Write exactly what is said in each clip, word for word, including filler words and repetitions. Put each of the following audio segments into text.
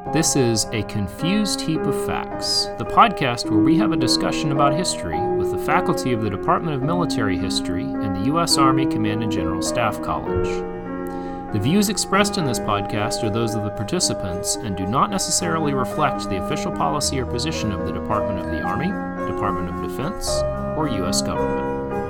This is A Confused Heap of Facts, the podcast where we have a discussion about history with the faculty of the Department of Military History and the U S Army Command and General Staff College. The views expressed in this podcast are those of the participants and do not necessarily reflect the official policy or position of the Department of the Army, Department of Defense, or U S government.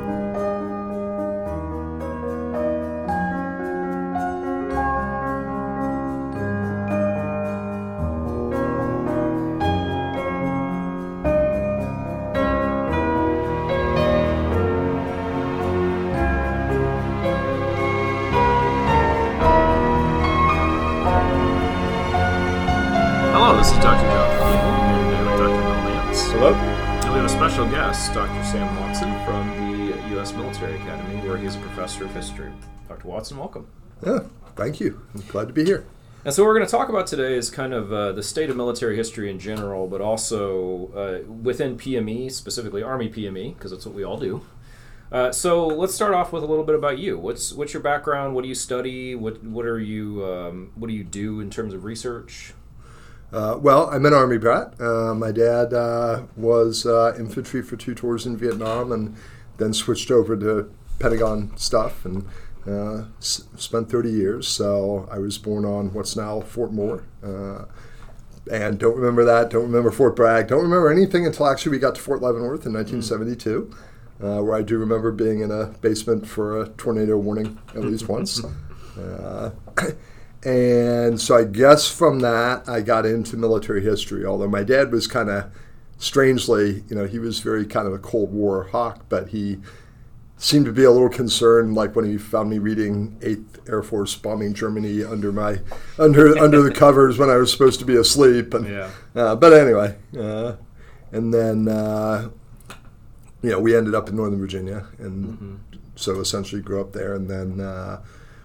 This is Doctor Jonathan Abel. I'm here today with Doctor Mel Lance. Hello. And we have a special guest, Doctor Sam Watson from the U S Military Academy, where he's a professor of history. Doctor Watson, welcome. Yeah, thank you. I'm glad to be here. And so what we're going to talk about today is kind of uh, the state of military history in general, but also uh, within P M E, specifically Army P M E, because that's what we all do. Uh, so let's start off with a little bit about you. What's what's your background? What do you study? What what are you um, what do you do in terms of research? Uh, well, I'm an Army brat. Uh, my dad uh, was uh, infantry for two tours in Vietnam and then switched over to Pentagon stuff and uh, s- spent thirty years. So I was born on what's now Fort Moore. Uh, and don't remember that, don't remember Fort Bragg, don't remember anything until actually we got to Fort Leavenworth in nineteen seventy-two, uh, where I do remember being in a basement for a tornado warning at least once. Uh, And so I guess from that, I got into military history, although my dad was kind of strangely, you know, he was very kind of a Cold War hawk, but he seemed to be a little concerned, like when he found me reading eighth Air Force bombing Germany under my under under the covers when I was supposed to be asleep. And, yeah. uh, but anyway, uh, and then, uh, you know, we ended up in Northern Virginia, and mm-hmm. so essentially grew up there, and then uh,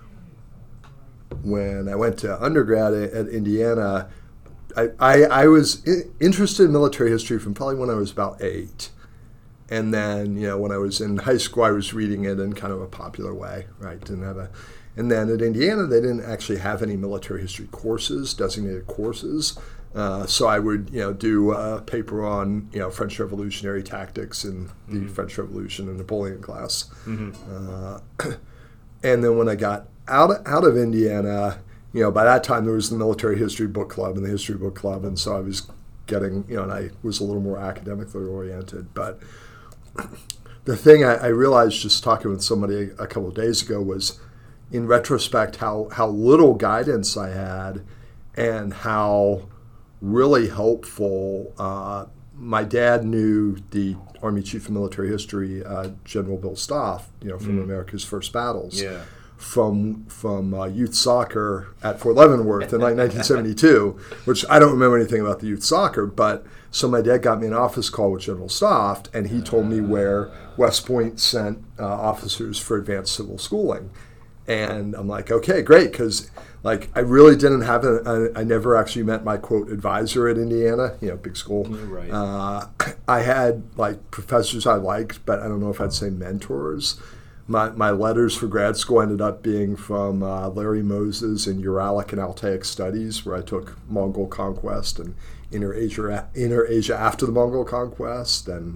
when I went to undergrad at, at Indiana, I, I, I was I- interested in military history from probably when I was about eight. And then, you know, when I was in high school, I was reading it in kind of a popular way, right? Didn't have a, and then at Indiana, they didn't actually have any military history courses, designated courses. Uh, so I would, you know, do a paper on, you know, French Revolutionary tactics in the mm-hmm. French Revolution and Napoleon class. Mm-hmm. Uh, and then when I got Out of, out of Indiana, you know, by that time there was the military history book club and the history book club, and so I was getting, you know, and I was a little more academically oriented. But the thing I, I realized just talking with somebody a couple of days ago was, in retrospect, how, how little guidance I had and how really helpful. Uh, my dad knew the Army Chief of Military History, uh, General Bill Stoff, you know, from mm. America's First Battles. Yeah. from from uh, youth soccer at Fort Leavenworth in like nineteen seventy-two, which I don't remember anything about the youth soccer, but so my dad got me an office call with General Stoff, and he told me where West Point sent uh, officers for advanced civil schooling. And I'm like, okay, great, because like I really didn't have a, a, I never actually met my, quote, advisor at Indiana, you know, big school. Right. Uh, I had like professors I liked, but I don't know if I'd say mentors. My my letters for grad school ended up being from uh, Larry Moses in Uralic and Altaic Studies, where I took Mongol conquest and Inner Asia, Inner Asia after the Mongol conquest, and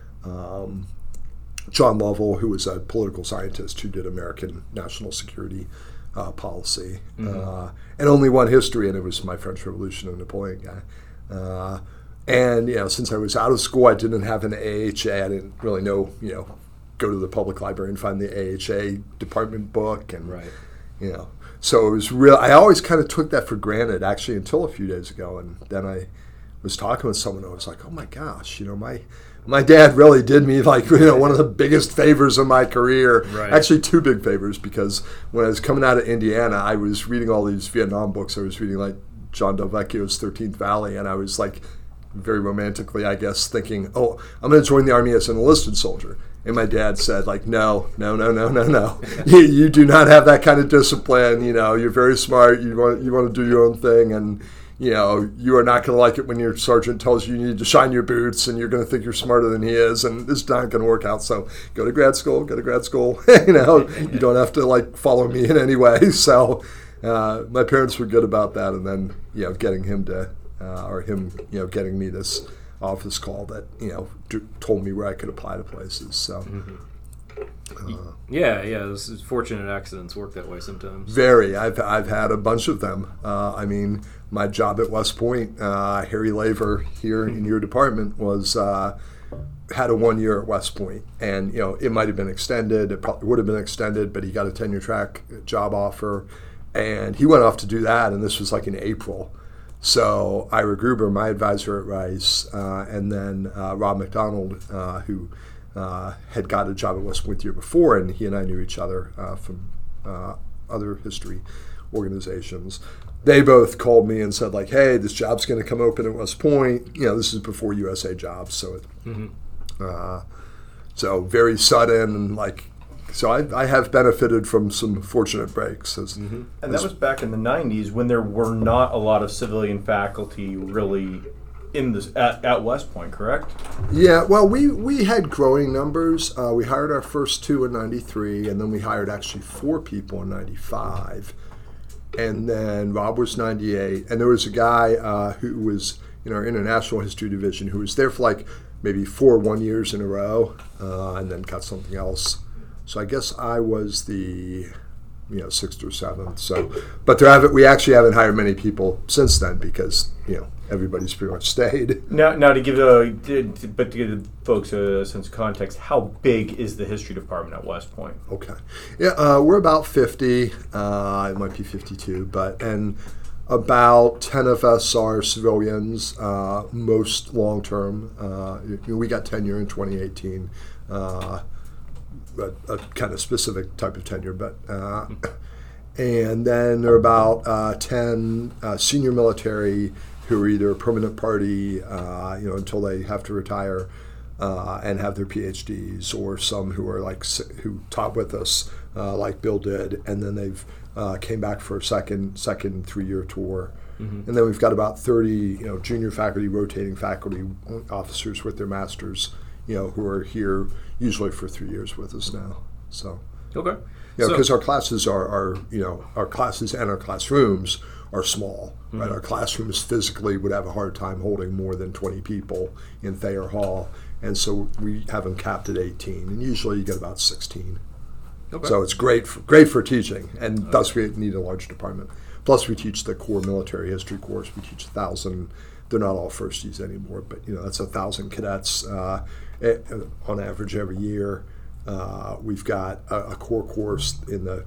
um, John Lovell, who was a political scientist who did American national security uh, policy, mm-hmm. uh, and only one history, and it was my French Revolution and Napoleon guy. Uh, and you know, since I was out of school, I didn't have an A H A. I didn't really know, you know. Go to the public library and find the A H A department book, and right. you know, so it was real. I always kind of took that for granted, actually, until a few days ago, and then I was talking with someone. And I was like, oh my gosh, you know, my my dad really did me like, you know, one of the biggest favors of my career. Right. Actually, two big favors, because when I was coming out of Indiana, I was reading all these Vietnam books. I was reading like John Del Vecchio's thirteenth Valley, and I was like, very romantically, I guess, thinking, oh, I'm going to join the Army as an enlisted soldier. And my dad said, like, no, no, no, no, no, no. you, you do not have that kind of discipline. You know, you're very smart. You want you want to do your own thing, and you know, you are not going to like it when your sergeant tells you you need to shine your boots, and you're going to think you're smarter than he is, and this is not going to work out. So go to grad school, go to grad school. you know, you don't have to like follow me in any way. So uh, my parents were good about that, and then you know getting him to uh, or him you know getting me this office call that you know d- told me where I could apply to places. So. Mm-hmm. Uh, yeah, yeah. This is fortunate accidents work that way sometimes. Very. I've I've had a bunch of them. Uh, I mean, my job at West Point, uh, Harry Laver here in your department was uh, had a one year at West Point, and you know it might have been extended. It probably would have been extended, but he got a tenure track job offer, and he went off to do that. And this was like in April. So Ira Gruber, my advisor at Rice, uh, and then uh, Rob McDonald, uh, who. Uh, had got a job at West Point the year before, and he and I knew each other uh, from uh, other history organizations. They both called me and said, like, hey, this job's going to come open at West Point. You know, this is before U S A Jobs, so it, mm-hmm. uh, so very sudden, and like, so I, I have benefited from some fortunate breaks. As, mm-hmm. And that was back in the nineties when there were not a lot of civilian faculty really in this at, at West Point, correct? Yeah, well, we, we had growing numbers. Uh, we hired our first two in ninety-three, and then we hired actually four people in ninety-five. And then Rob was ninety-eight, and there was a guy uh, who was in our international history division who was there for like maybe four one years in a row, uh, and then got something else. So I guess I was the you know sixth or seventh. So, but there haven't we actually haven't hired many people since then because you know. Everybody's pretty much stayed. Now, now to give a, but to give the folks a sense of context, how big is the history department at West Point? Okay, yeah, uh, we're about fifty. Uh, it might be fifty-two, but and about ten of us are civilians. Uh, most long term. Uh, we got tenure in twenty eighteen, uh, a, a kind of specific type of tenure, but. Uh, and then there are about uh, ten uh, senior military. Who are either a permanent party, uh, you know, until they have to retire uh, and have their P H Ds, or some who are like who taught with us, uh, like Bill did, and then they've uh, came back for a second, second three-year tour, mm-hmm. and then we've got about thirty, you know, junior faculty, rotating faculty officers with their masters, you know, who are here usually for three years with us now. So, okay, you know, because so, our classes are, are, you know, our classes and our classrooms. Are small, mm-hmm. right? Our classrooms physically would have a hard time holding more than twenty people in Thayer Hall, and so we have them capped at eighteen, and usually you get about sixteen. Okay. So it's great, for, great for teaching, and okay. thus we need a large department. Plus, we teach the core military history course. We teach a thousand. They're not all firsties anymore, but you know that's a thousand cadets uh, on average every year. Uh, we've got a, a core course in the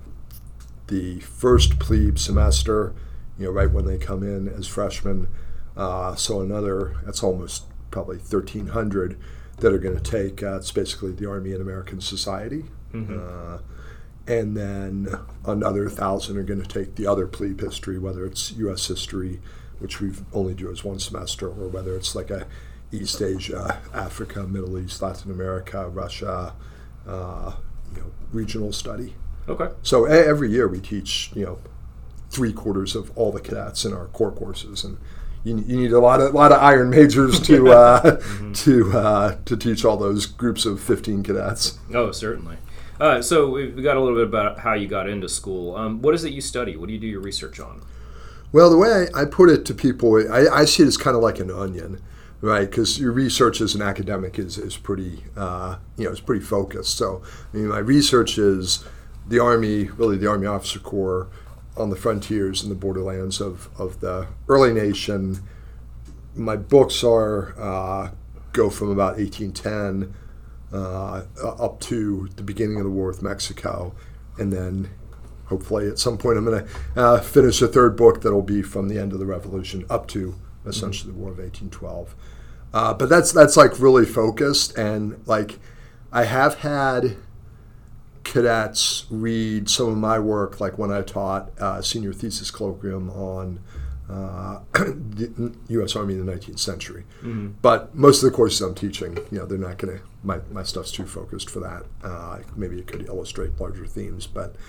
the first plebe semester. You know, right when they come in as freshmen. Uh, so another, that's almost probably thirteen hundred that are going to take, uh, it's basically the Army and American Society. Mm-hmm. Uh, and then another one thousand are going to take the other plebe history, whether it's U S history, which we only do as one semester, or whether it's like a East Asia, Africa, Middle East, Latin America, Russia, uh, you know, regional study. Okay. So a- every year we teach, you know, three quarters of all the cadets in our core courses, and you, you need a lot of lot of iron majors to uh, mm-hmm. to uh, to teach all those groups of fifteen cadets. Oh, certainly. Uh, so we got a little bit about how you got into school. Um, what is it you study? What do you do your research on? Well, the way I, I put it to people, I, I see it as kind of like an onion, right? Because your research as an academic is is pretty uh, you know it's pretty focused. So I mean, my research is the Army, really the Army Officer Corps. On the frontiers and the borderlands of, of the early nation. My books are uh, go from about eighteen ten uh, up to the beginning of the war with Mexico, and then hopefully at some point I'm going to uh, finish a third book that'll be from the end of the Revolution up to essentially mm-hmm. the War of eighteen twelve. Uh, but that's that's like really focused, and like I have had cadets read some of my work, like when I taught uh, senior thesis colloquium on uh, the U S Army in the nineteenth century. Mm-hmm. But most of the courses I'm teaching, you know, they're not going to, my, my stuff's too focused for that. Uh, maybe it could illustrate larger themes, but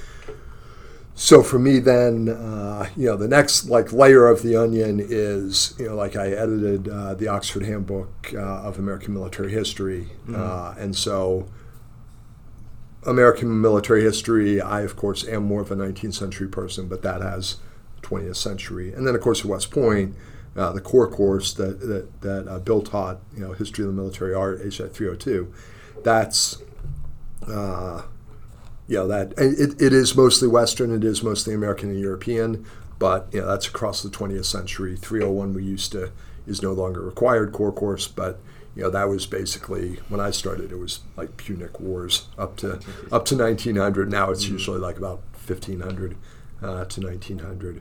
so for me then, uh, you know, the next like layer of the onion is, you know, like I edited uh, the Oxford Handbook uh, of American Military History, mm-hmm. uh, and so American military history, I, of course, am more of a nineteenth century person, but that has twentieth century. And then, of course, at West Point, uh, the core course that that, that uh, Bill taught, you know, History of the Military Art, H I three oh two, that's, uh, you know, that it, it is mostly Western, it is mostly American and European, but, you know, that's across the twentieth century. three oh one we used to, is no longer required core course, but you know, that was basically, when I started, it was like Punic Wars up to up to nineteen hundred. Now it's mm-hmm. usually like about fifteen hundred uh, to nineteen hundred.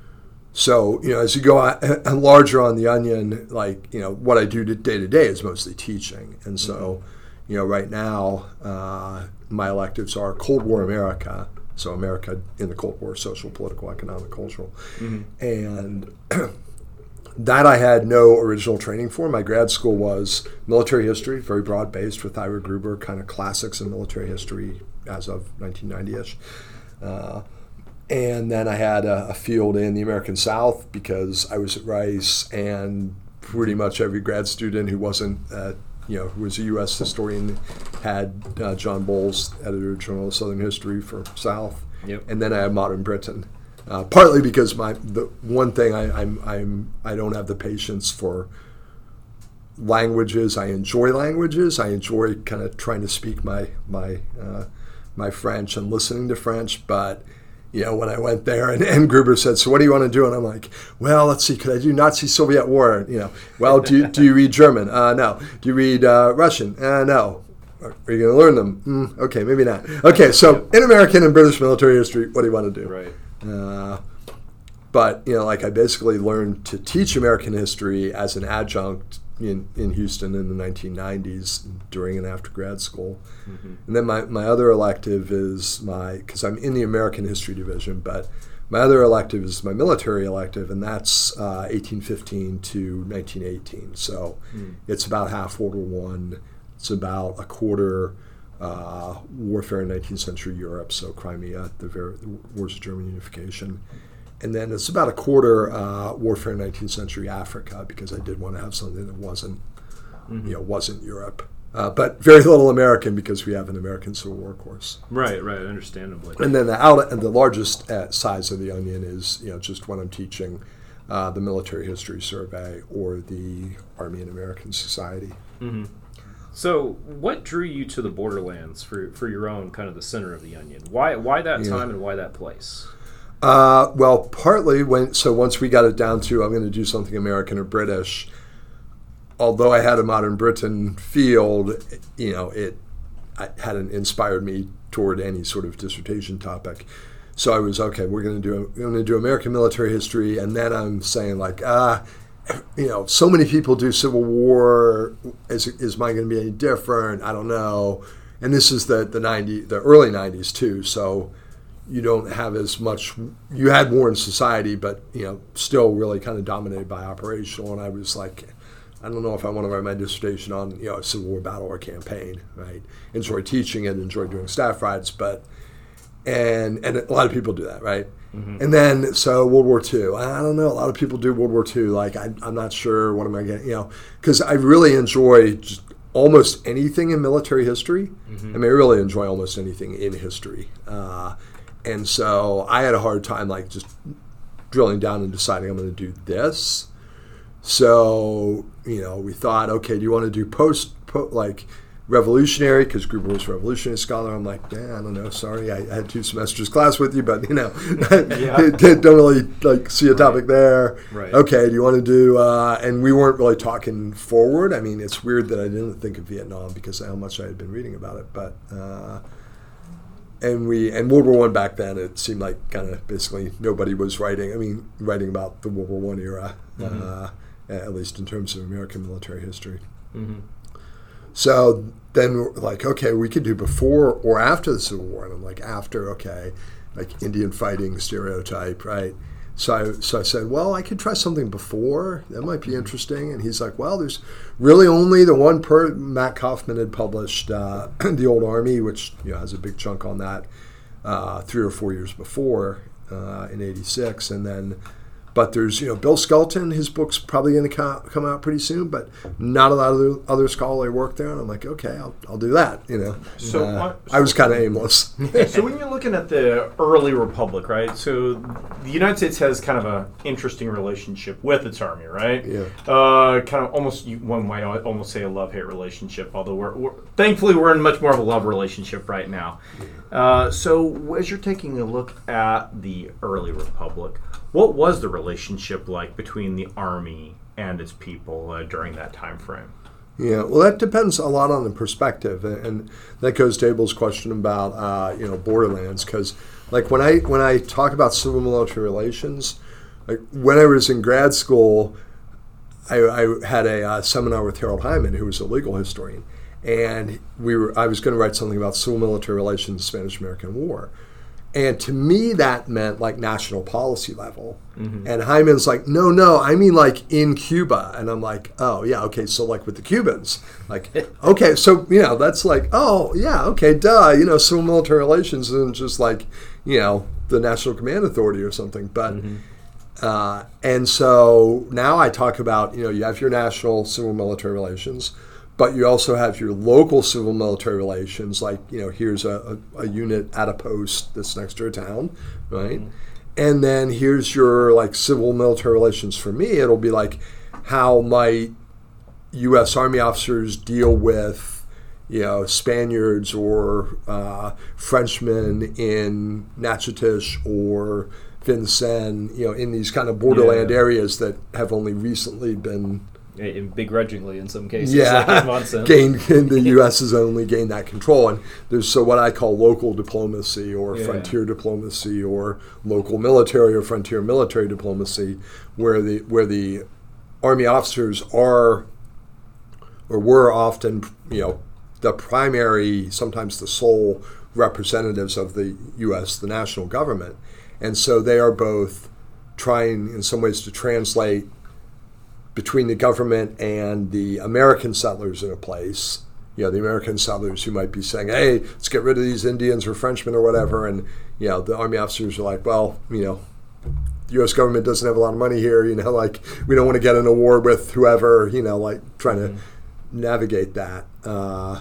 So, you know, as you go on, uh, larger on the onion, like, you know, what I do day to day is mostly teaching. And so, mm-hmm. you know, right now, uh, my electives are Cold War America. So America in the Cold War, social, political, economic, cultural. Mm-hmm. And that I had no original training for. My grad school was military history, very broad-based with Ira Gruber, kind of classics in military history as of nineteen ninety-ish. Uh, and then I had a, a field in the American South because I was at Rice, and pretty much every grad student who wasn't, uh, you know, who was a U S historian had uh, John Bowles, editor-in-chief of Southern History for South. Yep. And then I had Modern Britain. Uh, partly because my the one thing I, I'm I'm I don't have the patience for languages. I enjoy languages. I enjoy kind of trying to speak my my uh, my French and listening to French. But you know, when I went there and, and Gruber said, "So what do you want to do?" and I'm like, "Well, let's see. Could I do Nazi Soviet War? You know, well, do you, do you read German? Uh, no. Do you read uh, Russian? Uh, no. Are you going to learn them? Mm, okay, maybe not. Okay, so in American and British military history, what do you want to do?" Right. Uh, but, you know, like I basically learned to teach American history as an adjunct in, in Houston in the nineteen nineties during and after grad school. Mm-hmm. And then my, my other elective is my, because I'm in the American history division, but my other elective is my military elective, and that's uh, eighteen fifteen to nineteen eighteen. So mm. it's about half World War One. It's about a quarter Uh, warfare in nineteenth century Europe, so Crimea, the, ver- the wars of German unification. And then it's about a quarter uh, warfare in nineteenth century Africa, because I did want to have something that wasn't, mm-hmm. you know, wasn't Europe. Uh, but very little American, because we have an American Civil War course. Right, right, understandably. And then the out and the largest uh, size of the onion is, you know, just when I'm teaching uh, the Military History Survey or the Army and American Society. Mm-hmm. So, what drew you to the borderlands for, for your own kind of the center of the onion? Why why that yeah. time and why that place? Uh, well, partly when so once we got it down to I'm going to do something American or British. Although I had a Modern Britain field, you know, it I, hadn't inspired me toward any sort of dissertation topic. So I was okay. We're going to do we're going to do American military history, and then I'm saying like ah. You know, so many people do Civil War. Is is mine going to be any different? I don't know. And this is the the ninety the early nineties too. So you don't have as much. You had war in society, but you know, still really kind of dominated by operational. And I was like, I don't know if I want to write my dissertation on you know a Civil War battle or campaign. Right? Enjoy teaching it. Enjoy doing staff rides, but and and a lot of people do that, right? Mm-hmm. And then, so World War Two. I don't know. A lot of people do World War Two. Like, I, I'm not sure. What am I getting? You know, because I really enjoy just almost anything in military history. Mm-hmm. I mean, I really enjoy almost anything in history. Uh, and so I had a hard time, like, just drilling down and deciding I'm going to do this. So, you know, we thought, okay, do you want to do post, po- like, revolutionary, because Gruber was a revolutionary scholar. I'm like, yeah, I don't know. Sorry, I, I had two semesters class with you, but you know, don't really like see a topic right. there. Right. Okay, do you want to do? Uh, and we weren't really talking forward. I mean, it's weird that I didn't think of Vietnam because of how much I had been reading about it. But uh, and we and World War One back then, it seemed like kind of basically nobody was writing. I mean, writing about the World War One era, mm-hmm. uh, at least in terms of American military history. Mm-hmm. So then we're like, okay, we could do before or after the Civil War. And I'm like, after, okay, like Indian fighting stereotype, right? So I, so I said, well, I could try something before. That might be interesting. And he's like, well, there's really only the one per Matt Kaufman had published, uh, The Old Army, which you know has a big chunk on that, uh, three or four years before uh, in eighty-six. And then But there's, you know, Bill Skelton, his book's probably going to co- come out pretty soon, but not a lot of the other scholarly work there. And I'm like, okay, I'll, I'll do that, you know. So, uh, uh, so I was kind of aimless. So when you're looking at the early republic, right? So the United States has kind of an interesting relationship with its army, right? Yeah. Uh, kind of almost, one might almost say a love-hate relationship, although we're, we're thankfully we're in much more of a love relationship right now. Uh, so as you're taking a look at the early republic, what was the relationship like between the army and its people uh, during that time frame? Yeah, well, that depends a lot on the perspective, and that goes to Abel's question about uh, you know borderlands. Because like when I when I talk about civil military relations, like when I was in grad school, I, I had a uh, seminar with Harold Hyman, who was a legal historian, and we were I was going to write something about civil military relations in the Spanish-American War. And to me, that meant like national policy level. Mm-hmm. And Hyman's like, no, no, I mean like in Cuba. And I'm like, oh, yeah, okay, so like with the Cubans. Like, okay, so, you know, that's like, oh, yeah, okay, duh. You know, civil military relations isn't just like, you know, the National Command Authority or something. But, mm-hmm. uh, and so now I talk about, you know, you have your national civil military relations, but you also have your local civil military relations, like, you know, here's a, a, a unit at a post that's next to a town, right? Mm-hmm. And then here's your, like, civil military relations for me. It'll be like, how might U S Army officers deal with, you know, Spaniards or uh, Frenchmen in Natchitoches or Vincennes, you know, in these kind of borderland yeah. areas that have only recently been... begrudgingly in some cases, yeah, like in Monson. gained, the U S has only gained that control. And there's so what I call local diplomacy or yeah. frontier diplomacy or local military or frontier military diplomacy, where the where the Army officers are or were often, you know, the primary, sometimes the sole representatives of the U S, the national government. And so they are both trying in some ways to translate between the government and the American settlers in a place, you know, the American settlers who might be saying, hey, let's get rid of these Indians or Frenchmen or whatever. And, you know, the Army officers are like, well, you know, the U S government doesn't have a lot of money here, you know, like, we don't want to get in a war with whoever, you know, like trying mm-hmm. to navigate that. Uh,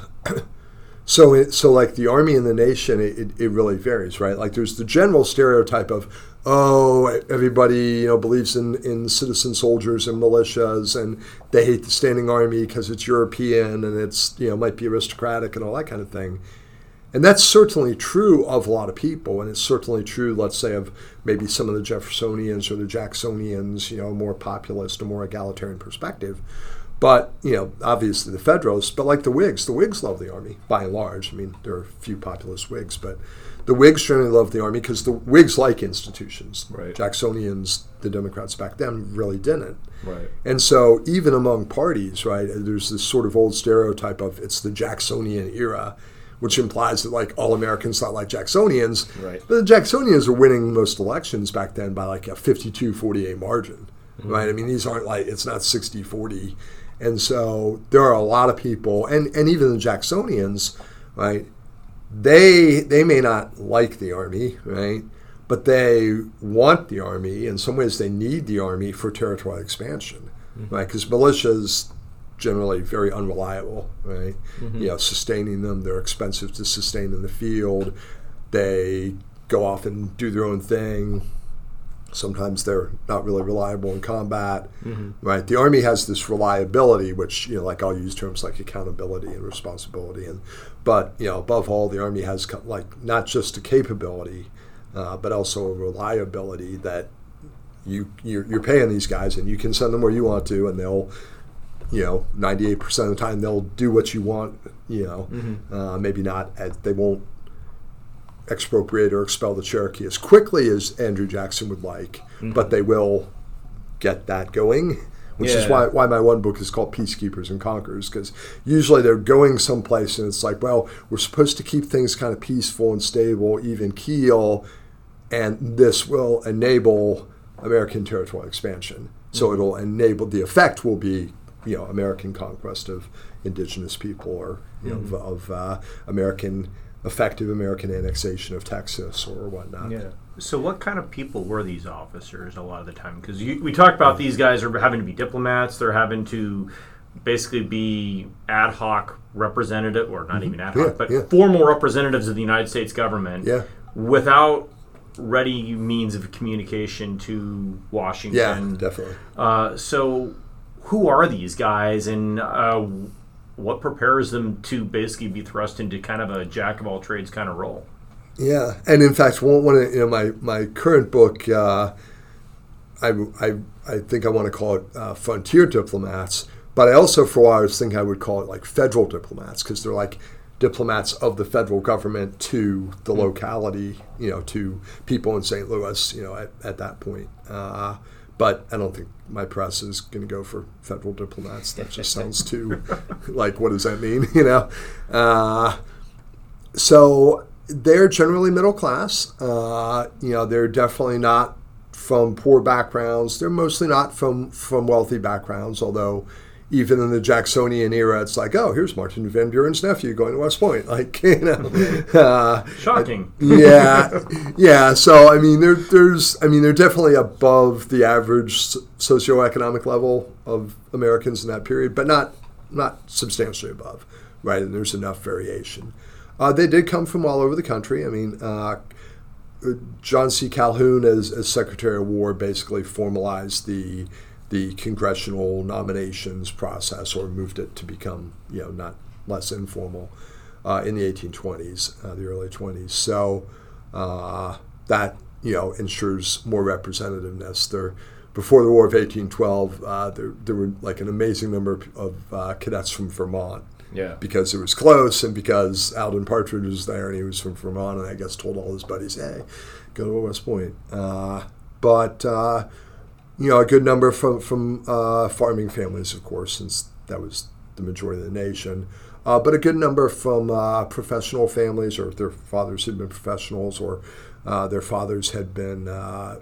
so, it, so like the Army and the nation, it, it, it really varies, right? Like there's the general stereotype of, oh, everybody, you know, believes in, in citizen soldiers and militias, and they hate the standing army because it's European and it's, you know, might be aristocratic and all that kind of thing. And that's certainly true of a lot of people, and it's certainly true, let's say, of maybe some of the Jeffersonians or the Jacksonians, you know, more populist or more egalitarian perspective. But, you know, obviously the Federalists, but like the Whigs, the Whigs love the Army, by and large. I mean, there are a few populist Whigs, but the Whigs generally love the Army because the Whigs like institutions. Right. Jacksonians, the Democrats back then, really didn't. Right. And so even among parties, right, there's this sort of old stereotype of it's the Jacksonian era, which implies that like all Americans thought like Jacksonians. Right. But the Jacksonians are winning most elections back then by like a fifty-two forty-eight margin, mm-hmm. right? I mean, these aren't like, it's not sixty forty. And so there are a lot of people, and, and even the Jacksonians, right, they they may not like the Army, right, but they want the Army. In some ways, they need the Army for territorial expansion, mm-hmm. right, because militias generally very unreliable, right? Mm-hmm. You know, sustaining them, they're expensive to sustain in the field. They go off and do their own thing. Sometimes they're not really reliable in combat, mm-hmm. right? The Army has this reliability, which, you know, like I'll use terms like accountability and responsibility, and but, you know, above all, the Army has like not just a capability, uh, but also a reliability that you you're, you're paying these guys, and you can send them where you want to, and they'll, you know, ninety-eight percent of the time they'll do what you want, you know, mm-hmm. uh, maybe not, as, they won't expropriate or expel the Cherokee as quickly as Andrew Jackson would like, mm-hmm. but they will get that going, which yeah. is why why my one book is called Peacekeepers and Conquerors, because usually they're going someplace and it's like, well, we're supposed to keep things kind of peaceful and stable, even keel, and this will enable American territorial expansion. Mm-hmm. So it'll enable, the effect will be, you know, American conquest of indigenous people, or, you mm-hmm. know, of, of uh, American effective American annexation of Texas or whatnot. Yeah. So what kind of people were these officers a lot of the time? Because we talked about these guys are having to be diplomats. They're having to basically be ad hoc representative, or not even ad hoc, yeah, but yeah. formal representatives of the United States government yeah. without ready means of communication to Washington. Yeah, definitely. Uh, so who are these guys, and uh, what prepares them to basically be thrust into kind of a jack of all trades kind of role? Yeah, and in fact, one, one of, you know, my my current book, uh, I, I I think I want to call it uh, Frontier Diplomats, but I also for a while I was thinking I would call it like Federal Diplomats, because they're like diplomats of the federal government to the mm-hmm. locality, you know, to people in Saint Louis, you know, at, at that point. Uh, but I don't think my press is going to go for federal diplomats. That just sounds too like, what does that mean, you know? Uh, so. They're generally middle class. Uh, you know, they're definitely not from poor backgrounds. They're mostly not from, from wealthy backgrounds, although even in the Jacksonian era, it's like, oh, here's Martin Van Buren's nephew going to West Point. Like, you know. Uh, Shocking. Yeah. Yeah. So, I mean, there, there's, I mean, they're definitely above the average socioeconomic level of Americans in that period, but not, not substantially above, right? And there's enough variation. Uh, they did come from all over the country. I mean, uh, John C. Calhoun, as, as Secretary of War, basically formalized the the congressional nominations process, or moved it to become, you know, not less informal uh, in the eighteen twenties, uh, the early twenties. So uh, that, you know, ensures more representativeness. There, before the War of eighteen twelve, uh, there there were like an amazing number of uh, cadets from Vermont. Yeah. Because it was close, and because Alden Partridge was there, and he was from Vermont, and I guess told all his buddies, hey, go to West Point. Uh, but, uh, you know, a good number from, from uh, farming families, of course, since that was the majority of the nation. Uh, but a good number from uh, professional families, or their fathers had been professionals, or uh, their fathers had been, uh,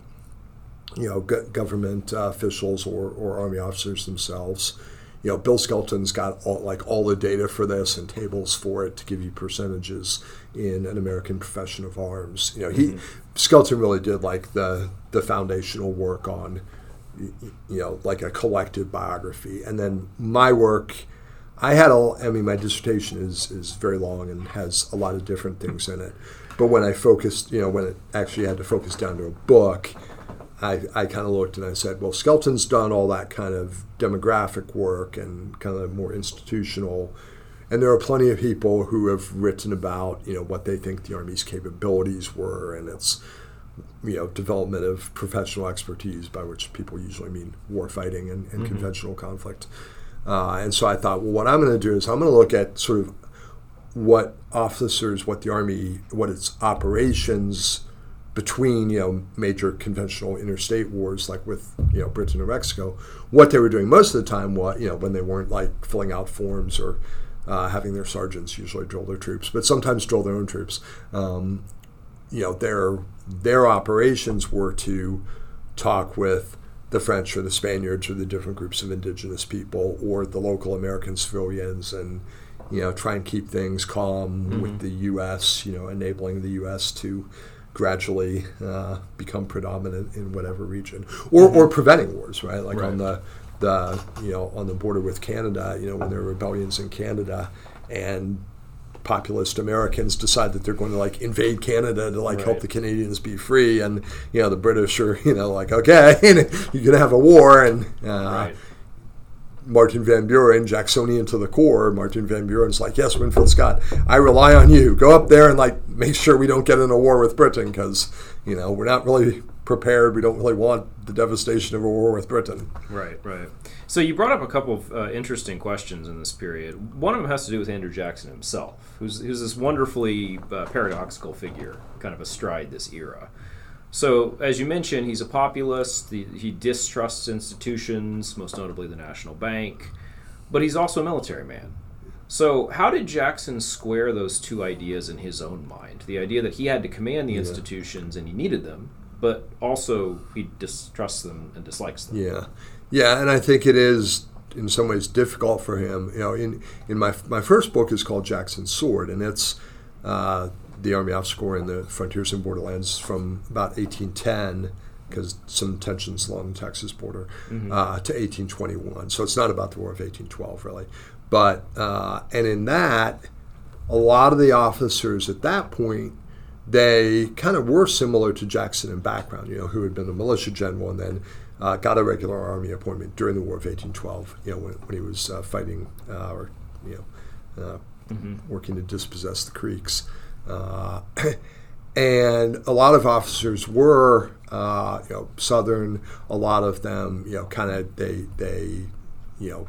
you know, go- government uh, officials or, or Army officers themselves. You know, Bill Skelton's got all, like all the data for this and tables for it to give you percentages in an American profession of arms. You know, he mm-hmm. Skelton really did like the the foundational work on, you know, like a collective biography. And then my work, I had a, I mean, my dissertation is is very long and has a lot of different things in it. But when I focused, you know, when it actually had to focus down to a book, I, I kind of looked and I said, well, Skelton's done all that kind of demographic work and kind of more institutional. And there are plenty of people who have written about, you know, what they think the Army's capabilities were and its, you know, development of professional expertise, by which people usually mean war fighting and, and mm-hmm. conventional conflict. Uh, and so I thought, well, what I'm going to do is I'm going to look at sort of what officers, what the Army, what its operations between, you know, major conventional interstate wars like with, you know, Britain or Mexico, what they were doing most of the time, what, you know, when they weren't like filling out forms or uh, having their sergeants usually drill their troops, but sometimes drill their own troops. Um, you know, their their operations were to talk with the French or the Spaniards or the different groups of indigenous people or the local American civilians, and, you know, try and keep things calm mm-hmm. with the U S, you know, enabling the U S to gradually uh, become predominant in whatever region, or, mm-hmm. or preventing wars, right? Like right. on the the you know on the border with Canada, you know, when there are rebellions in Canada, and populist Americans decide that they're going to like invade Canada to like right. help the Canadians be free, and you know the British are you know like okay, you're gonna have a war, and uh, right. Martin Van Buren, Jacksonian to the core, Martin Van Buren's like, yes, Winfield Scott, I rely on you. Go up there and like make sure we don't get in a war with Britain, because, you know, we're not really prepared. We don't really want the devastation of a war with Britain. Right, right. So you brought up a couple of uh, interesting questions in this period. One of them has to do with Andrew Jackson himself, who's, who's this wonderfully uh, paradoxical figure, kind of astride this era. So, as you mentioned, he's a populist. He, he distrusts institutions, most notably the National Bank, but he's also a military man. So, how did Jackson square those two ideas in his own mind? The idea that he had to command the yeah. institutions and he needed them, but also he distrusts them and dislikes them. Yeah, yeah, and I think it is in some ways difficult for him. You know, in in my my first book is called Jackson's Sword, and it's uh, the Army Officer Corps in the frontiers and borderlands from about eighteen ten, because some tensions along the Texas border, mm-hmm. uh, to eighteen twenty-one. So it's not about the War of eighteen twelve, really. But, uh, and in that, a lot of the officers at that point, they kind of were similar to Jackson in background, you know, who had been a militia general and then uh, got a regular Army appointment during the War of eighteen twelve, you know, when, when he was uh, fighting uh, or, you know, uh, mm-hmm. working to dispossess the Creeks. Uh, and a lot of officers were, uh, you know, Southern. A lot of them, you know, kind of they they, you know,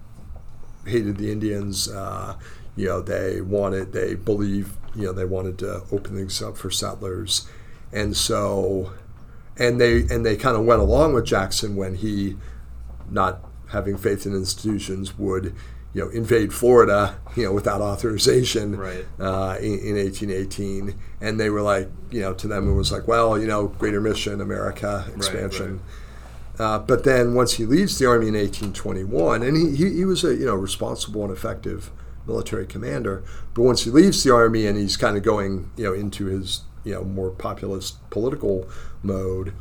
hated the Indians. Uh, you know, they wanted, they believed, you know, they wanted to open things up for settlers, and so, and they and they kind of went along with Jackson when he, not having faith in institutions, would, you know, invade Florida, you know, without authorization, right. uh, in, in eighteen eighteen. And they were like, you know, to them it was like, well, you know, greater mission, America, expansion. Right, right. Uh, but then once he leaves the Army in eighteen twenty-one, and he, he, he was a, you know, responsible and effective military commander, but once he leaves the Army and he's kind of going, you know, into his, you know, more populist political mode,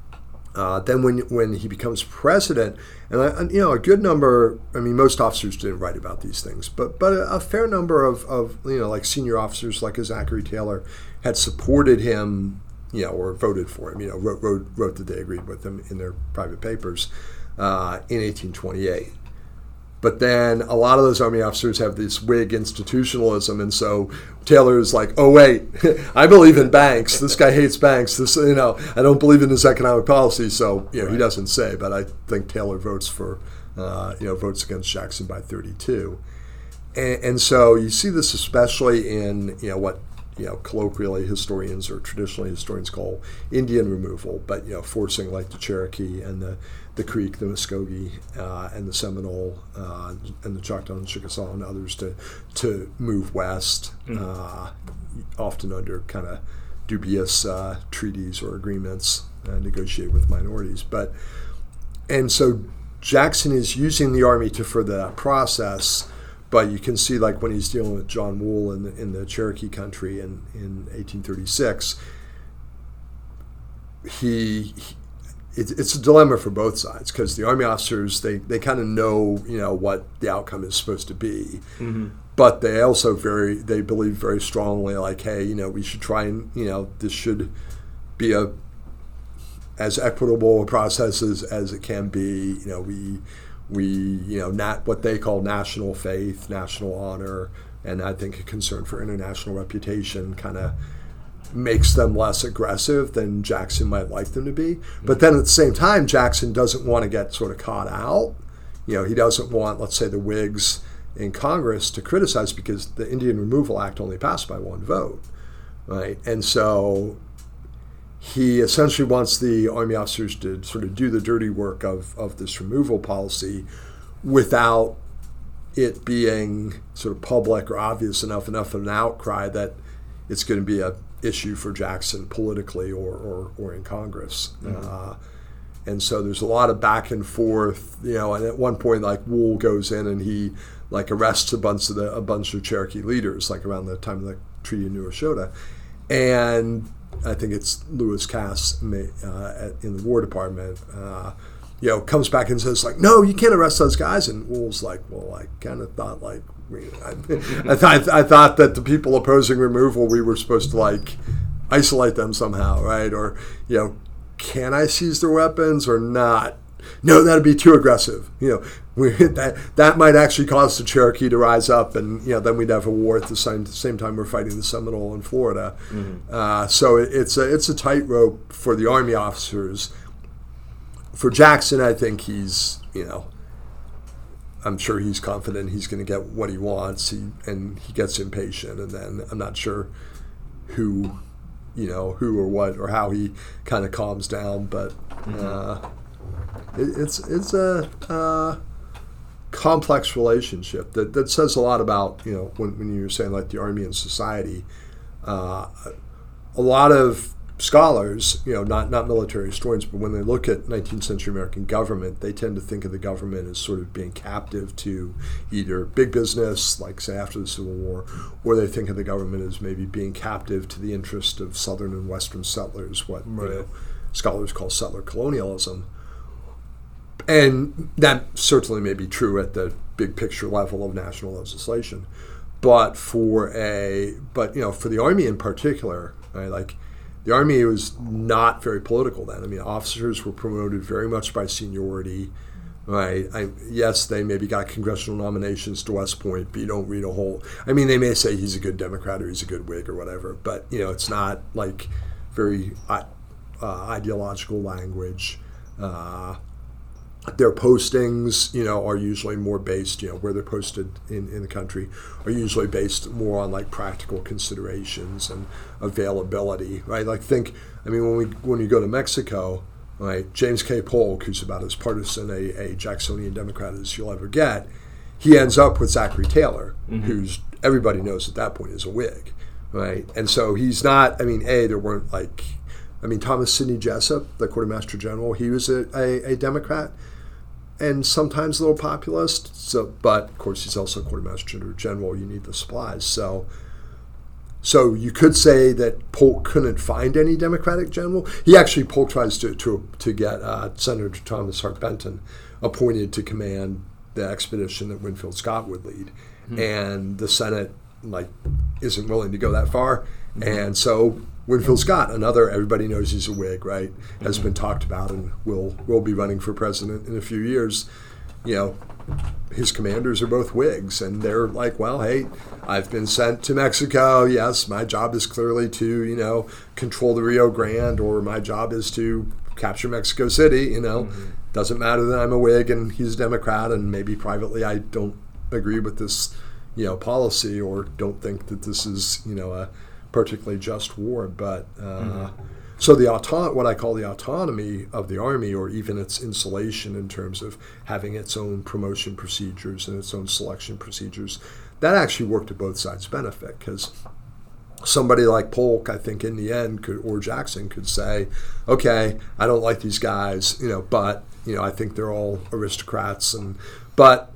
Uh, then when when he becomes president, and I, you know, a good number, I mean, most officers didn't write about these things, but but a, a fair number of, of, you know, like senior officers like a Zachary Taylor had supported him, you know, or voted for him, you know, wrote wrote, wrote that they agreed with him in their private papers uh, in eighteen twenty-eight. But then a lot of those Army officers have this Whig institutionalism, and so Taylor's like, "Oh wait, I believe in banks. This guy hates banks. This, you know, I don't believe in his economic policy." So, you know, right. he doesn't say, but I think Taylor votes for, uh, you know, votes against Jackson by thirty-two, and, and so you see this especially in, you know, what, you know, colloquially historians or traditionally historians call Indian removal, but, you know, forcing like the Cherokee and the the Creek, the Muskogee, uh, and the Seminole, uh, and the Choctaw and Chickasaw and others to to move west, mm. uh, often under kind of dubious uh, treaties or agreements, uh, negotiated with minorities. But and so Jackson is using the Army to further that process. But you can see, like when he's dealing with John Wool in the, in the Cherokee country in, in eighteen thirty-six, he, he it, it's a dilemma for both sides, because the Army officers, they, they kind of know, you know, what the outcome is supposed to be, mm-hmm. but they also very they believe very strongly, like, hey, you know, we should try and, you know, this should be a as equitable a process as, as it can be. You know, we. We, you know, not what they call national faith, national honor, and I think a concern for international reputation kind of makes them less aggressive than Jackson might like them to be. Mm-hmm. But then at the same time, Jackson doesn't want to get sort of caught out. You know, he doesn't want, let's say, the Whigs in Congress to criticize, because the Indian Removal Act only passed by one vote, right? And so he essentially wants the Army officers to sort of do the dirty work of, of this removal policy without it being sort of public or obvious enough, enough of an outcry that it's going to be a issue for Jackson politically or, or, or in Congress. Mm-hmm. Uh, and so there's a lot of back and forth, you know, and at one point, like, Wool goes in and he, like, arrests a bunch of the a bunch of Cherokee leaders, like around the time of the Treaty of New Eshota. And I think it's Lewis Cass uh, in the War Department, uh, you know, comes back and says, like, no, you can't arrest those guys. And Wool's like, well, I kind of thought, like, I, I thought I thought that the people opposing removal, we were supposed to, like, isolate them somehow, right? Or, you know, can I seize their weapons or not? No, that'd be too aggressive. You know, we, that that might actually cause the Cherokee to rise up, and, you know, then we'd have a war at the same same time we're fighting the Seminole in Florida. Mm-hmm. Uh, so it, it's a it's a tightrope for the Army officers. For Jackson, I think he's, you know, I'm sure he's confident he's going to get what he wants, he, and he gets impatient, and then I'm not sure who, you know, who or what or how he kind of calms down, but. Mm-hmm. Uh, It's it's a uh, complex relationship that, that says a lot about, you know, when, when you're saying, like, the Army and society. Uh, a lot of scholars, you know, not, not military historians, but when they look at nineteenth century American government, they tend to think of the government as sort of being captive to either big business, like say after the Civil War, or they think of the government as maybe being captive to the interest of southern and western settlers, what right. you know, scholars call settler colonialism. And that certainly may be true at the big picture level of national legislation. But for a, but you know, for the Army in particular, right, like the Army was not very political then. I mean, officers were promoted very much by seniority, right? I, yes, they maybe got congressional nominations to West Point, but you don't read a whole. I mean, they may say he's a good Democrat or he's a good Whig or whatever, but you know, it's not like very uh, ideological language. Uh, Their postings, you know, are usually more based, you know, where they're posted in, in the country are usually based more on like practical considerations and availability, right? Like think, I mean, when we when you go to Mexico, right, James K. Polk, who's about as partisan a, a Jacksonian Democrat as you'll ever get, he ends up with Zachary Taylor, mm-hmm. who's everybody knows at that point is a Whig, right? And so he's not, I mean, A, there weren't like, I mean, Thomas Sidney Jessup, the Quartermaster General, he was a, a, a Democrat. And sometimes a little populist, so but of course he's also Quartermaster General. You need the supplies, so so you could say that Polk couldn't find any Democratic general. He actually Polk tries to to to get uh, Senator Thomas Hart Benton appointed to command the expedition that Winfield Scott would lead, mm-hmm. and the Senate like isn't willing to go that far, mm-hmm. and so. Winfield Scott, another, everybody knows he's a Whig, right, has mm-hmm. been talked about and will will be running for president in a few years. You know, his commanders are both Whigs, and they're like, well, hey, I've been sent to Mexico. Yes, my job is clearly to, you know, control the Rio Grande, or my job is to capture Mexico City, you know. Mm-hmm. Doesn't matter that I'm a Whig and he's a Democrat, and maybe privately I don't agree with this, you know, policy or don't think that this is, you know, a particularly just war, but uh, mm-hmm. so the auto- what I call the autonomy of the Army, or even its insulation in terms of having its own promotion procedures and its own selection procedures, that actually worked to both sides' benefit, because somebody like Polk, I think in the end, could, or Jackson could say, okay, I don't like these guys, you know, but you know, I think they're all aristocrats, and but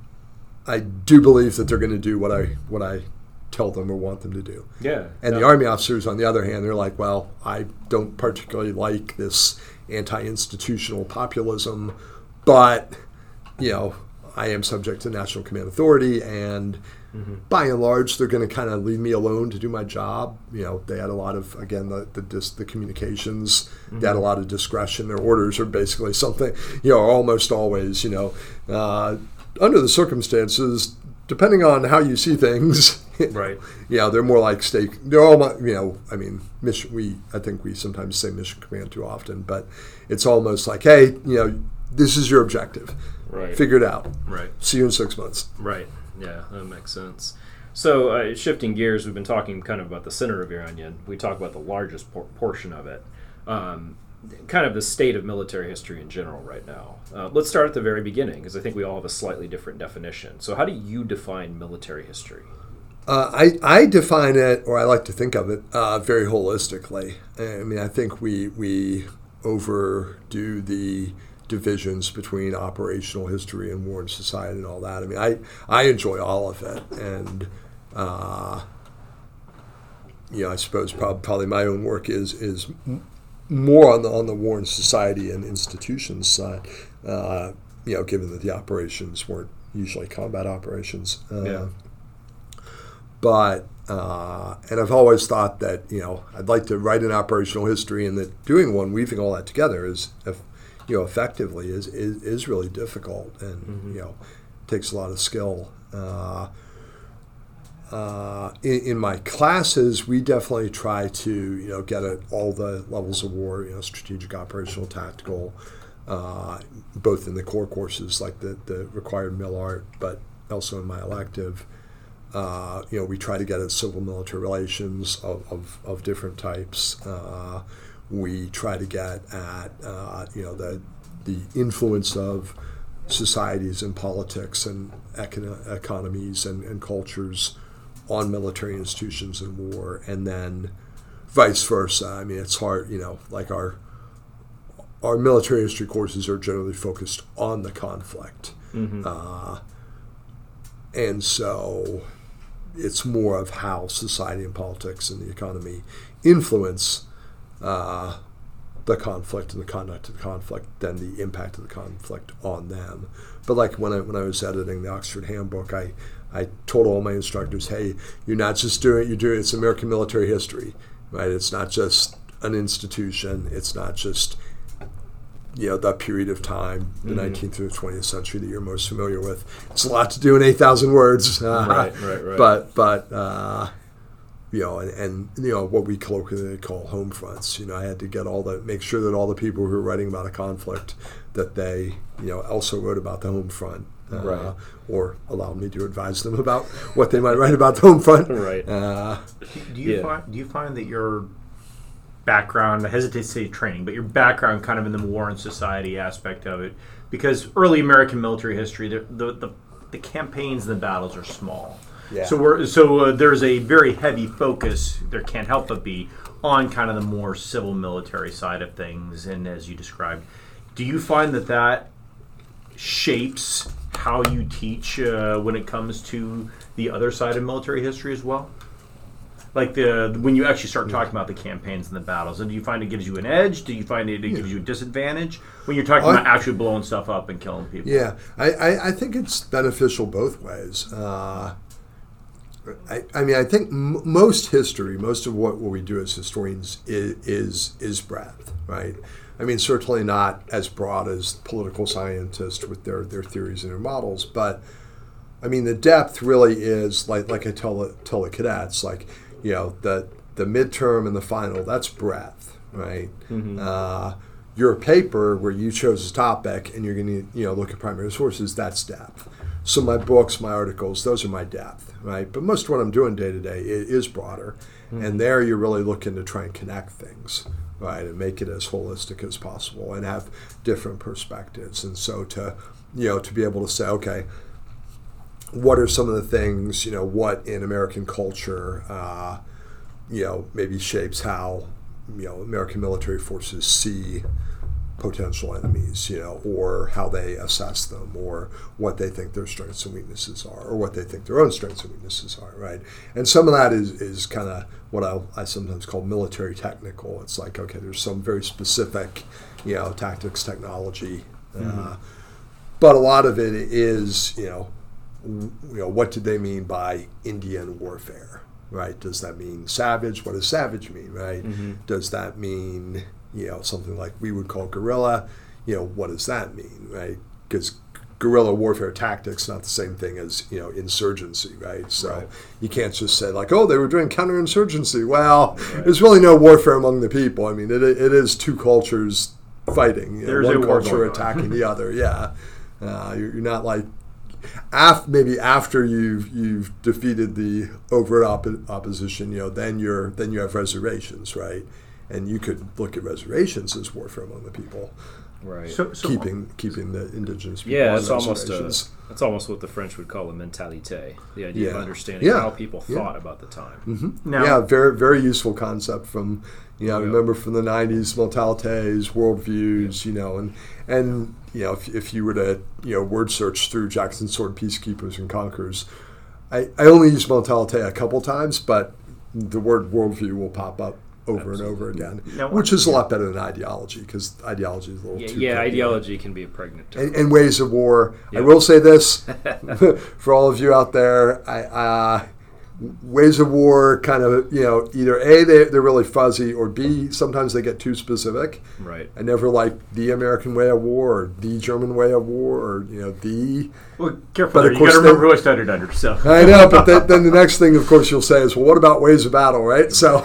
I do believe that they're going to do what I what I. tell them or want them to do. Yeah. And no. the Army officers, on the other hand, they're like, well, I don't particularly like this anti-institutional populism, but, you know, I am subject to National Command Authority, and mm-hmm. by and large, they're going to kind of leave me alone to do my job. You know, they had a lot of, again, the the, dis, the communications, mm-hmm. they had a lot of discretion. Their orders are basically something, you know, almost always, you know, uh, under the circumstances, depending on how you see things, right? Yeah, they're more like stake. They're all, you know. I mean, mission. We, I think we sometimes say mission command too often, but it's almost like, hey, you know, this is your objective. Right. Figure it out. Right. See you in six months. Right. Yeah, that makes sense. So, uh, shifting gears, we've been talking kind of about the center of your onion. We talk about the largest por- portion of it. Um, kind of the state of military history in general right now. Uh, let's start at the very beginning, because I think we all have a slightly different definition. So how do you define military history? Uh, I, I define it, or I like to think of it, uh, very holistically. I mean, I think we we overdo the divisions between operational history and war and society and all that. I mean, I, I enjoy all of it. And, uh, you know, I suppose prob- probably my own work is is more on the on the war and society and institutions side, uh, you know, given that the operations weren't usually combat operations. Uh, yeah. But, uh, and I've always thought that, you know, I'd like to write an operational history, and that doing one, weaving all that together is, you know, effectively is is, is really difficult, and, mm-hmm. you know, takes a lot of skill. Uh, Uh, in, in my classes, we definitely try to, you know, get at all the levels of war, you know, strategic, operational, tactical, uh, both in the core courses like the, the required mil art, but also in my elective. Uh, you know, we try to get at civil-military relations of, of, of different types. Uh, we try to get at, uh, you know, the the influence of societies and politics and econ- economies and, and cultures on military institutions and war, and then vice versa. I mean, it's hard, you know, like our our military history courses are generally focused on the conflict. Mm-hmm. Uh, and so it's more of how society and politics and the economy influence uh, the conflict and the conduct of the conflict than the impact of the conflict on them. But like when I when I was editing the Oxford Handbook, I, I told all my instructors, hey, you're not just doing it, you're doing it's American military history, right? It's not just an institution, it's not just you know, that period of time, the mm-hmm. nineteenth through the twentieth century that you're most familiar with. It's a lot to do in eight thousand words. Uh, right, right, right. But, but uh, you know, and, and, you know, what we colloquially call home fronts. You know, I had to get all the, make sure that all the people who were writing about a conflict, that they, you know, also wrote about the home front. Uh, right. Or allowed me to advise them about what they might write about the home front. Right. Uh, do you yeah. find, do you find that your background, I hesitate to say training, but your background kind of in the war and society aspect of it, because early American military history, the the, the, the campaigns and the battles are small. Yeah. So we're so uh, there's a very heavy focus, there can't help but be, on kind of the more civil military side of things, and as you described. Do you find that that shapes how you teach uh, when it comes to the other side of military history as well? Like the when you actually start talking about the campaigns and the battles, and do you find it gives you an edge? Do you find it, it yeah. gives you a disadvantage when you're talking I, about actually blowing stuff up and killing people? Yeah, I, I, I think it's beneficial both ways. Uh, I, I mean, I think m- most history, most of what, what we do as historians is, is is breadth, right? I mean, certainly not as broad as political scientists with their, their theories and their models, but I mean, the depth really is like like I tell tell the cadets, like, you know, the the midterm and the final, that's breadth, right? Mm-hmm. Uh, your paper where you chose a topic and you're going to, you know, look at primary sources, that's depth. So my books, my articles, those are my depth, right? But most of what I'm doing day to day is broader, mm-hmm. and there you're really looking to try and connect things, right, and make it as holistic as possible and have different perspectives. And so to, you know, to be able to say, okay, what are some of the things, you know, what in American culture, uh, you know, maybe shapes how, you know, American military forces see potential enemies, you know, or how they assess them, or what they think their strengths and weaknesses are, or what they think their own strengths and weaknesses are, right? And some of that is, is kind of what I, I sometimes call military technical. It's like, okay, there's some very specific, you know, tactics, technology, Mm-hmm. uh, but a lot of it is, you know, you know, what did they mean by Indian warfare, right? Does that mean savage? What does savage mean, right? Mm-hmm. Does that mean, you know, something like we would call guerrilla? You know, what does that mean, right? Because guerrilla warfare tactics not the same thing as, you know, insurgency, right? So right. you can't just say like, oh, they were doing counterinsurgency. Well, right. there's really no warfare among the people. I mean, it it is two cultures fighting. You know, There's one a war culture going on. attacking the other. Yeah, uh, you're, you're not like. Af, maybe after you've you've defeated the overt op- opposition, you know, then you're then you have reservations, right? And you could look at reservations as warfare among the people, Right. So, so keeping keeping the indigenous people Yeah, on it's almost a, reservations. it's almost what the French would call a mentalité, the idea of Yeah. understanding Yeah. how people Yeah. thought about the time. Mm-hmm. Now- yeah, very very useful concept from, you know, I Yeah. remember from the nineties, mentalités, worldviews, you know, and and you know, if if you were to, you know, word search through Jackson's Sword, Peacekeepers and Conquerors, I, I only use mentalite a couple times, but the word worldview will pop up over Absolutely. and over again, Now, which is a lot better than ideology, because ideology is a little Yeah, too yeah picky. ideology can be a pregnant term. And, and ways of war. I Yeah. will say this for all of you out there: I, uh, ways of war kind of, you know, either A, they, they're really fuzzy, or B, sometimes they get too specific. Right. I never like the American way of war, or the German way of war, or, you know, the. Well, careful But there. of You got to course remember they- who I studied under. So I know, but then, then the next thing, of course, you'll say is, well, what about ways of battle, right? So,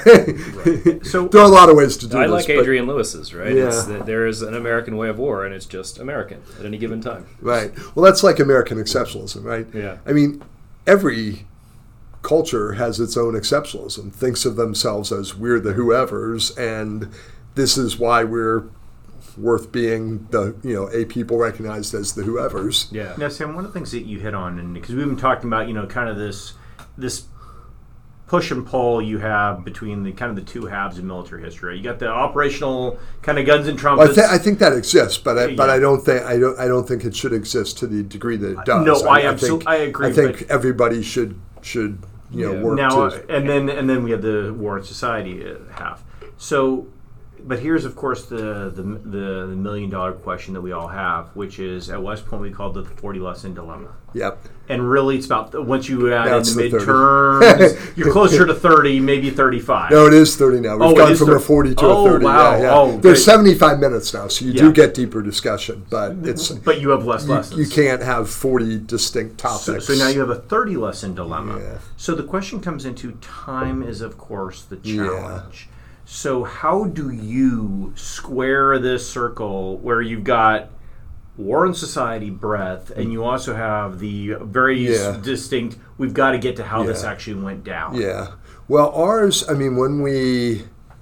So- there are a lot of ways to do I this. like but- Adrian Lewis's, right? Yeah. It's that there is an American way of war, and it's just American at any given time. Right. Well, that's like American exceptionalism, right? Yeah. I mean, every culture has its own exceptionalism, thinks of themselves as we're the whoever's, and this is why we're worth being the, you know, a people recognized as the whoever's. Yeah. Now, Sam, one of the things that you hit on, and because we've been talking about, you know, kind of this this push and pull you have between the kind of the two halves of military history. You got the operational kind of guns and trumpets. Well, I, th- I think that exists, but I, yeah. but I don't think I don't I don't think it should exist to the degree that it does. No, I, I, I absolutely think, I agree. I think everybody should should you know yeah. work now, to. and then and then we have the War and Society half. So, but here's of course the the the, the million dollar question that we all have, which is at West Point we called it the forty lesson dilemma. Yep. And really, it's about once you add Now in the, the midterms, you're closer to thirty, maybe thirty-five. No, it is thirty now. We've Oh, it gone is from thirty. a forty to Oh, a thirty. wow. Yeah, yeah. Oh, There's great. seventy-five minutes now, so you Yeah. do get deeper discussion, but it's But you have less you, lessons. you can't have forty distinct So, topics. so now you have a thirty lesson dilemma. Yeah. So the question comes into time is, of course, the Yeah. challenge. So how do you square this circle where you've got War and Society breadth, and you also have the very Yeah. distinct, we've got to get to how this Yeah. actually went down. Yeah. Well, ours, I mean, when we,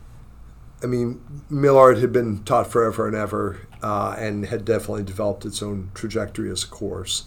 I mean, Millard had been taught forever and ever uh, and had definitely developed its own trajectory as a course.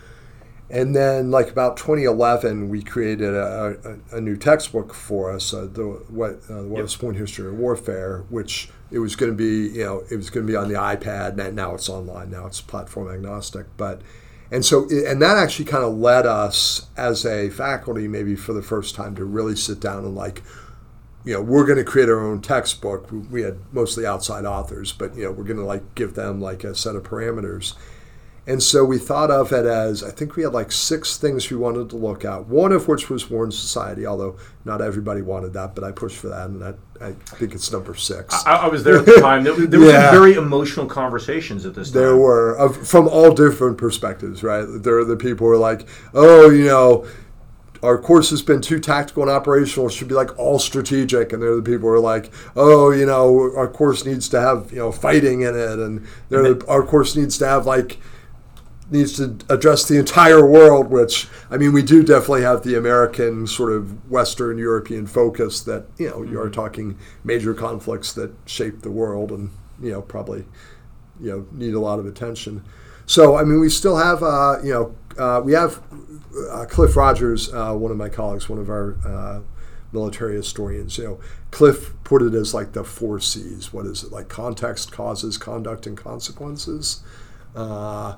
And then, like about twenty eleven, we created a, a, a new textbook for us, uh, the what uh, the West Point History of Warfare, which it was going to be, you know, it was going to be on the iPad. And now it's online. Now it's platform agnostic. But and so and that actually kind of led us as a faculty, maybe for the first time, to really sit down and like, you know, we're going to create our own textbook. We had mostly outside authors, but you know, we're going to like give them like a set of parameters. And so we thought of it as, I think we had like six things we wanted to look at, one of which was War and Society, although not everybody wanted that, but I pushed for that, and I, I think it's number six. I, I was there at the time. There, there were Yeah. some very emotional conversations at this time. There were, of, from all different perspectives, right? There are the people who are like, oh, you know, our course has been too tactical and operational. It should be like all strategic. And there are the people who are like, oh, you know, our course needs to have, you know, fighting in it. And there are the, our course needs to have like, needs to address the entire world, which, I mean, we do definitely have the American sort of Western European focus that, you know, you are talking major conflicts that shape the world and, you know, probably, you know, need a lot of attention. So, I mean, we still have, uh, you know, uh, we have uh, Cliff Rogers, uh, one of my colleagues, one of our uh, military historians, you know, Cliff put it as like the four C's. What is it? Like context, causes, conduct, and consequences. Uh,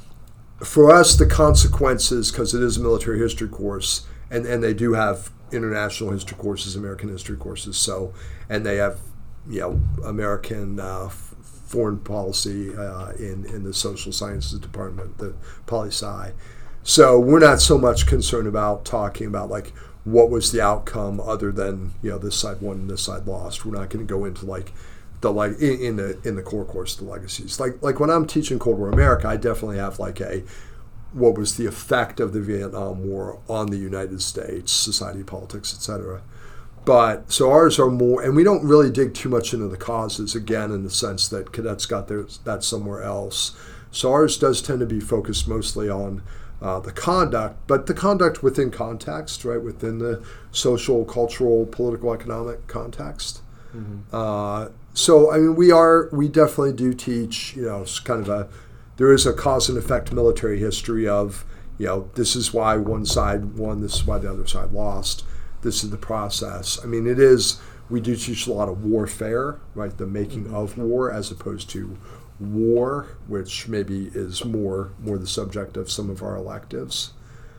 For us, the consequences, because it is a military history course, and, and they do have international history courses, American history courses, so, and they have, you know, American uh, f- foreign policy uh, in, in the social sciences department, the poli-sci. So we're not so much concerned about talking about, like, what was the outcome other than, you know, this side won and this side lost. We're not going to go into, like, the like in, in the in the core course, the legacies. Like like when I'm teaching Cold War America, I definitely have like a what was the effect of the Vietnam War on the United States, society, politics, et cetera. But so ours are more, and we don't really dig too much into the causes again, in the sense that cadets got their, that somewhere else. So ours does tend to be focused mostly on uh, the conduct, but the conduct within context, right, within the social, cultural, political, economic context. Mm-hmm. Uh, So, I mean, we are, we definitely do teach, you know, it's kind of a, there is a cause and effect military history of, you know, this is why one side won, this is why the other side lost, this is the process. I mean, it is, we do teach a lot of warfare, right, the making of war, as opposed to war, which maybe is more, more the subject of some of our electives.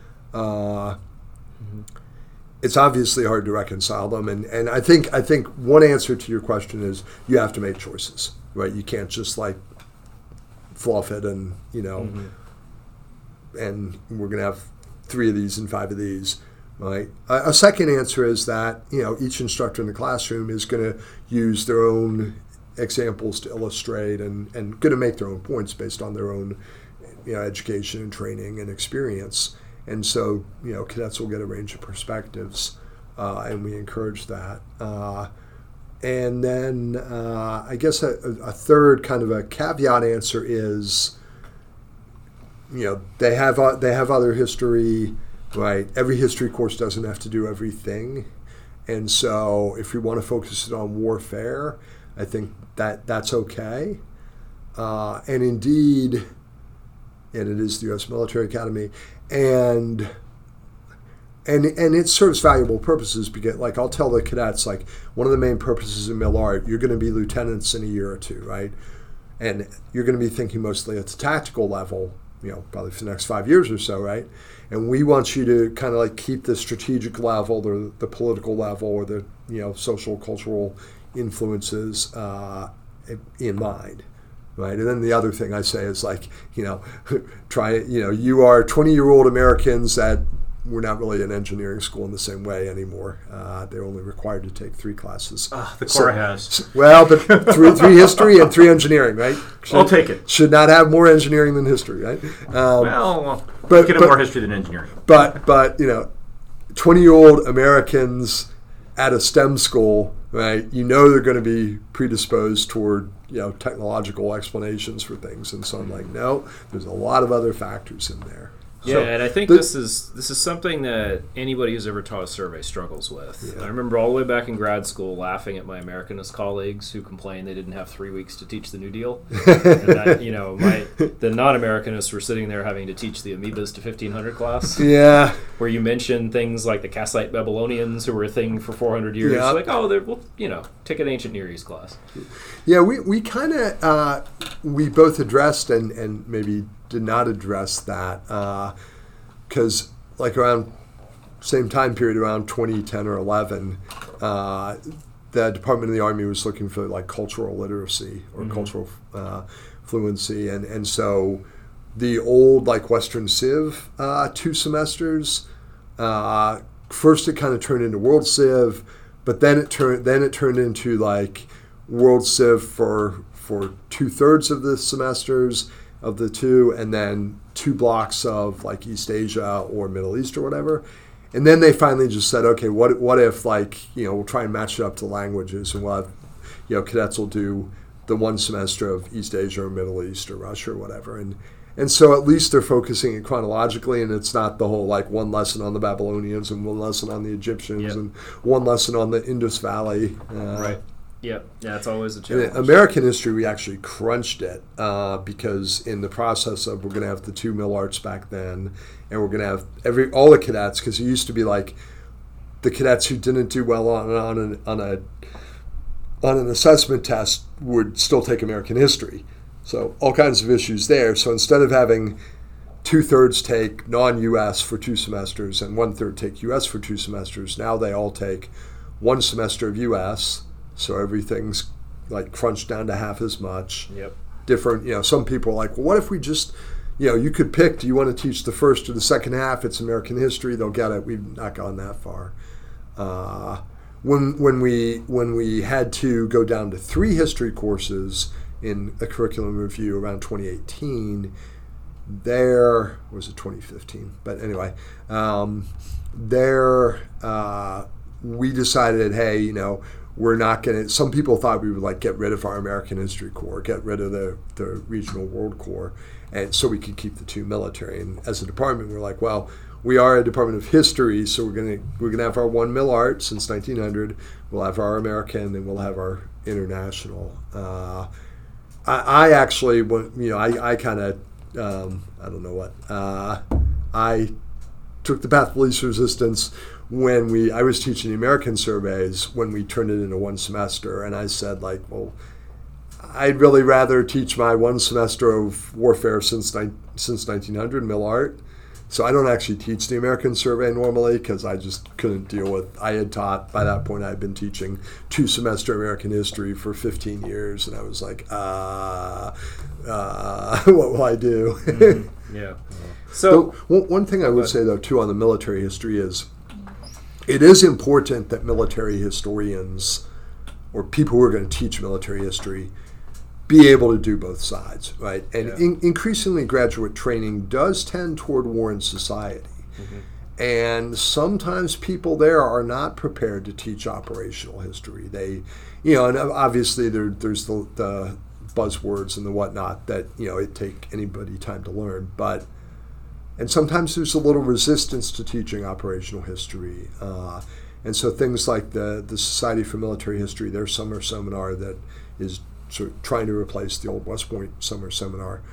Uh, mm-hmm. It's obviously hard to reconcile them, and, and I think I think one answer to your question is you have to make choices, right? You can't just like fluff it and, you know, mm-hmm. and we're going to have three of these and five of these, right? A, a second answer is that, you know, each instructor in the classroom is going to use their own examples to illustrate and, and going to make their own points based on their own, you know, education and training and experience. And so, you know, cadets will get a range of perspectives, uh, and we encourage that. Uh, and then uh, I guess a, a third kind of a caveat answer is, you know, they have uh, they have other history, right? Every history course doesn't have to do everything. And so if we want to focus it on warfare, I think that that's okay. Uh, and indeed, and it is the U S Military Academy, and and and it serves valuable purposes because, like, I'll tell the cadets, like, one of the main purposes in Mil Art, you're going to be lieutenants in a year or two, right? And you're going to be thinking mostly at the tactical level, you know, probably for the next five years or so, right? And we want you to kind of like keep the strategic level, or the political level, or the, you know, social, cultural influences uh, in mind, right? And then the other thing I say is, like, you know, try, you know, you are twenty-year-old Americans that we're not really an engineering school in the same way anymore. Uh, they're only required to take three classes. Uh, the so, Corps has. Well, but three, three history and three engineering, right? Should, I'll take it. Should not have more engineering than history, right? Um, well, but, we can have but, more history than engineering. But, but you know, twenty-year-old Americans at a STEM school, right? You know they're going to be predisposed toward, you know, technological explanations for things, and so I'm like, no, there's a lot of other factors in there. Yeah, So, and I think the- this is this is something that anybody who's ever taught a survey struggles with. Yeah. I remember all the way back in grad school laughing at my Americanist colleagues who complained they didn't have three weeks to teach the New Deal. And that, you know, my the non-Americanists were sitting there having to teach the Amoebas to fifteen hundred class, Yeah, where you mention things like the Kassite Babylonians who were a thing for four hundred years. Yeah. Like, oh, they're, well, you know, take an ancient Near East class. yeah. We we kind of uh, we both addressed and and maybe did not address that because uh, like around same time period, around twenty ten or eleven, uh, the Department of the Army was looking for like cultural literacy or Mm-hmm. cultural uh, fluency, and and so the old like Western Civ uh, two semesters. Uh, first, it kind of turned into World Civ, but then it turned then it turned into like World Civ for for two thirds of the semesters of the two, and then two blocks of like East Asia or Middle East or whatever. And then they finally just said, okay, what what if like, you know, we'll try and match it up to languages, and we'll have, you know, cadets will do the one semester of East Asia or Middle East or Russia or whatever. And and so at least they're focusing it chronologically, and it's not the whole like one lesson on the Babylonians and one lesson on the Egyptians Yep. and one lesson on the Indus Valley. Uh, Right. Yep. Yeah, it's always a in challenge. American history, we actually crunched it uh, because in the process of we're going to have the two Mil Arts back then, and we're going to have every all the cadets, because it used to be like the cadets who didn't do well on on an, on a on an assessment test would still take American history. So all kinds of issues there. So instead of having two thirds take non-U S for two semesters and one third take U S for two semesters, now they all take one semester of U S. So everything's like crunched down to half as much. Yep. Different, you know, some people are like, well, what if we just, you know, you could pick, do you want to teach the first or the second half? It's American history. They'll get it. We've not gone that far. Uh, when when we when we had to go down to three history courses in a curriculum review around twenty eighteen, there, or was it twenty fifteen? But anyway, um, there uh, we decided, hey, you know, we're not going to, some people thought we would like get rid of our American History Corps, get rid of the, the Regional World Corps, and so we could keep the two military. And as a department, we're like, well, we are a department of history, so we're going to we're going to have our one Mil Art since nineteen hundred. We'll have our American, and we'll have our international. Uh, I, I actually, you know, I, I kind of, um, I don't know what, uh, I took the path of least resistance when we, I was teaching the American surveys when we turned it into one semester, and I said, like, well, I'd really rather teach my one semester of warfare since since nineteen hundred, Mil Art. So I don't actually teach the American survey normally because I just couldn't deal with, I had taught, by that point I had been teaching two semester American history for fifteen years, and I was like, uh, uh, what will I do? Mm-hmm. Yeah. So, So one, one thing I would say, though, too, on the military history is it is important that military historians or people who are going to teach military history be able to do both sides, right? And Yeah. in, increasingly graduate training does tend toward war and society. Mm-hmm. And sometimes people there are not prepared to teach operational history. They, you know, and obviously there, there's the, the buzzwords and the whatnot that, you know, it take anybody time to learn, but and sometimes there's a little resistance to teaching operational history. Uh, and so things like the, the Society for Military History, their summer seminar that is sort of trying to replace the old West Point summer seminar,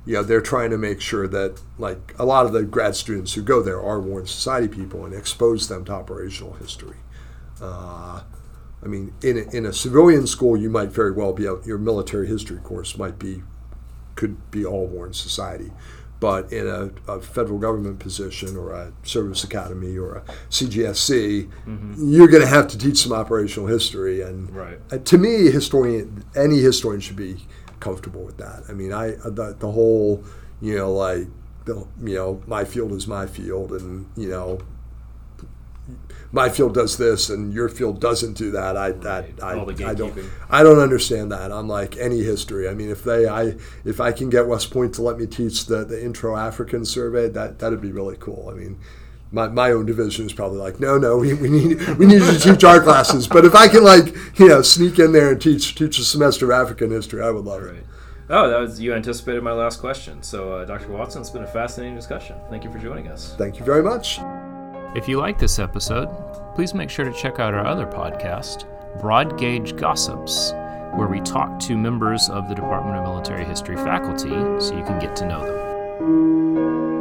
you know, they're trying to make sure that, like, a lot of the grad students who go there are Warren Society people and expose them to operational history. Uh, I mean, in a, in a civilian school, you might very well be able, your military history course might be, could be all Warren Society. But in a, a federal government position or a service academy or a C G S C, mm-hmm. you're going to have to teach some operational history. And right. uh, to me, historian, any historian should be comfortable with that. I mean, I the, the whole, you know, like, the, you know, my field is my field, and, you know, my field does this and your field doesn't do that. I that right. I, I don't I don't understand that. Unlike any history, I mean, if they I if I can get West Point to let me teach the, the Intro African Survey, that that'd be really cool. I mean, my my own division is probably like, no, no, we, we need we need you to teach our classes. But if I can, like, you know, sneak in there and teach teach a semester of African history, I would love right. it. Oh, that was you anticipated my last question. So, uh, Doctor Watson, it's been a fascinating discussion. Thank you for joining us. Thank you very much. If you like this episode, please make sure to check out our other podcast, Broad Gauge Gossips, where we talk to members of the Department of Military History faculty so you can get to know them.